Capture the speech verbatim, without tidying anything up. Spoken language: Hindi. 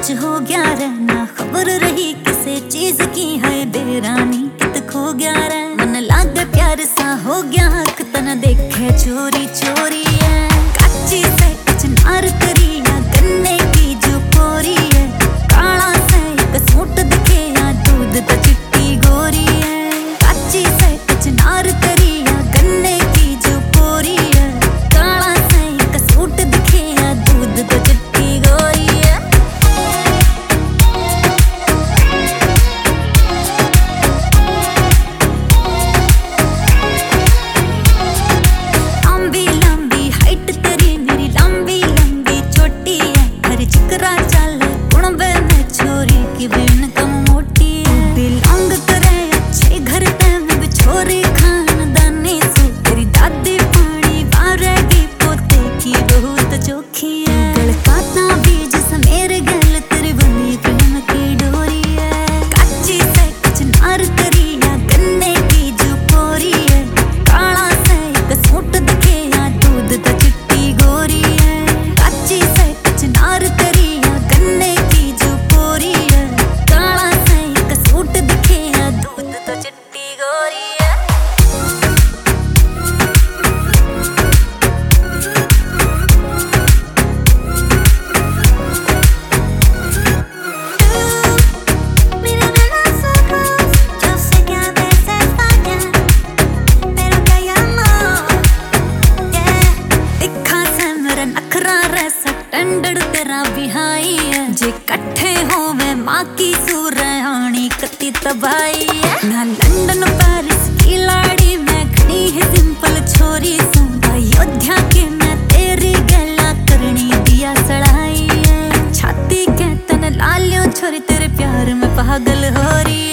कुछ हो गया रे, ना खबर रही किसे चीज की है बेरानी कित खो गया रे। मन लागे प्यार सा हो गया हक तना देखे चोरी चोरी है। कच्ची से कुछ नार करी या गन्ने की जो पोरी है। काला से एक सूट दिखे या दूध तो चिट्टी गोरी है। कच्ची से कुछ नार करी या गन्ने की जो पोरी है। काला से एक सूट दिखे या दूध तो चिट्टी गोरी है। लंबी लंबी हाइट तेरी मेरी लंबी लंबी चोटी है। हर चिकरा चल कुणबे में छोरी की बिन कम मोटी है। बिलोंग करे अच्छे घर ते में छोरी खानदानी सु। तेरी दादी पानी वारेगी पोते की बहुत चोखी है। गलकाता बीज समेर गल तेरी बनी प्रेम की डोरी है। कच्ची से कुछ नार करी या गन्ने की जो पोरी है। काला से एक सूट दिखे या दूध तो चिट्टी गोरी है। कच्ची से कुछ नार करी या गन्ने की जो पोरी है। काला से एक सूट दिखे या दूध तो चिट्टी गोरी है। Mira de los ojos, yo sé que a veces falla, pero que hay amor, yeah. दिखा से मेरा नखरा रे स्टैंडर्ड तेरा बिहाई है। जे कट्ठे होवे माँ की सुरहानी कती तबाही है। ना लंदन पेरिस की लाड़ी मैं घनी है सिंपल छोरी सू। अयोध्या के मैं तेरी गला करनी दिया सड़ाई है। छाती के तन लालियों छोरी तेरे प्यार में पागल हो रही है।